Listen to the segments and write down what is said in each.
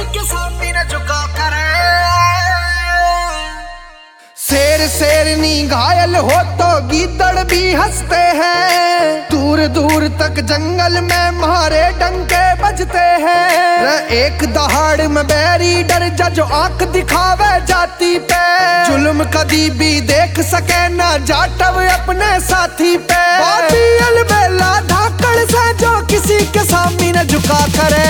के सामने न झुका करे। शेर शेरनी घायल हो तो गीदड़ भी हंसते हैं, दूर दूर तक जंगल में मारे डंके बजते हैं। एक दहाड़ में बैरी डर जा जो आंख दिखावे जाति पे, जुल्म कभी भी देख सके ना जाटव अपने साथी पे। बाबी अलबेला धाकड़ से जो किसी के सामने न झुका करे,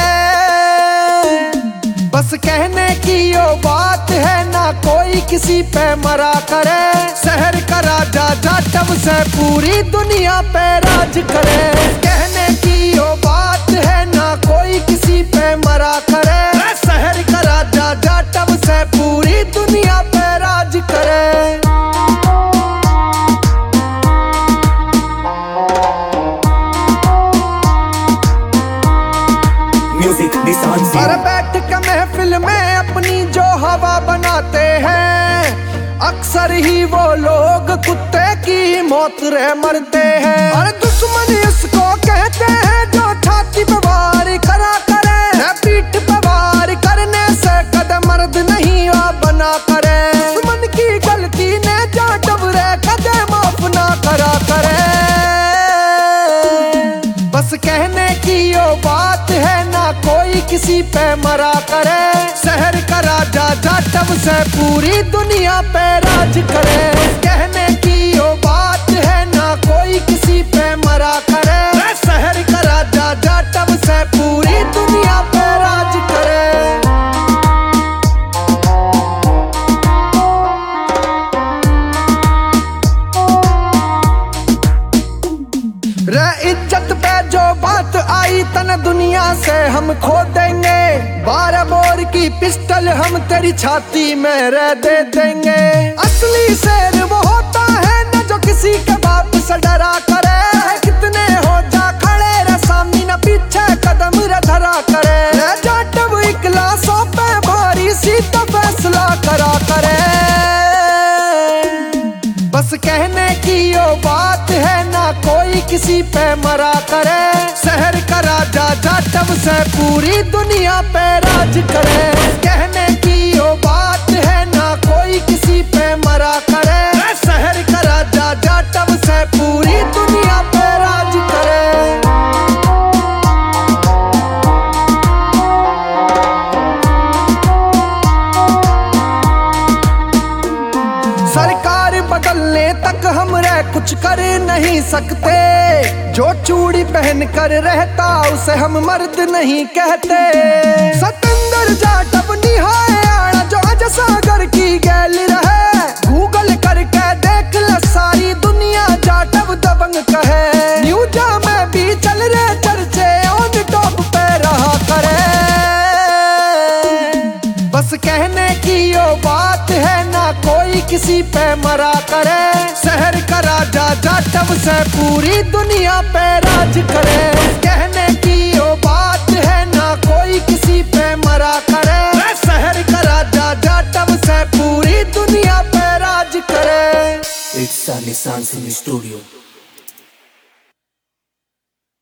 बस कहने की यो बात है ना कोई किसी पे मरा करे। शहर का राजा जाटव से पूरी दुनिया पे राज करे, कहने की यो बात है ना कोई किसी पे मरा करे। शहर का राजा जाटव से पूरी दुनिया पे राज करे। और बैठ के महफिल में अपनी जो हवा बनाते हैं, अक्सर ही वो लोग कुत्ते की मौत रे मरते हैं। और दुश्मन इसको कहते हैं जो छाती पे वार करा करे, पीठ पे वार करने से कदम मर्द नहीं आ बना करे। दुश्मन की गलती ने जाटव रे कदम माफ ना करा करे, बस कहने की यो बात है ना कोई किसी पे मरा करे। शहर का राजा जाटव से पूरी दुनिया पे राज करे, कहने की यो बात है ना कोई किसी पे मरा करे। शहर का राजा जाटव से पूरी दुनिया पे राज करे। रे इज्जत पे जो बात आई तन दुनिया से हम खो देंगे, 12 बोर की पिस्टल हम तेरी छाती में रह दे देंगे। असली शेर वो होता है न जो किसी के बाप से डरा करे, कितने हो जा खड़े रे सामने न पीछे कदम रे धरा करे। जाटव इकलासों पे भारी सीधा फैसला करा करे, बस कहने की यो बात है ना कोई किसी पे मरा करे। शहर का राजा जाटव से पूरी दुनिया पे राज करे, कहने की यो बात है ना कोई किसी पे मरा करे। शहर का राजा जाटव से पूरी दुनिया पे राज करे। सरकार बदलने तक हम रह कुछ कर नहीं सकते, जो चूड़ी पहन कर रहता उसे हम मर्द नहीं कहते। सतेंद्र जाटव निहाय आड़ा जो अज सागर की गैल रहे, गूगल करके देख ले सारी दुनिया जाटव दबंग कहे। न्यूज़ में भी चल रहे चर्चे ऑन टॉप पे रहा करे, बस कहने की यो बात है ना कोई किसी पे मरा करे। शहर का राजा जाटव से पूरी दुनिया पे राज करे, कहने की यो बात है ना कोई किसी पे मरा करे। शहर का राजा जाटव से पूरी दुनिया पे राज करे। It's Nissan Studio.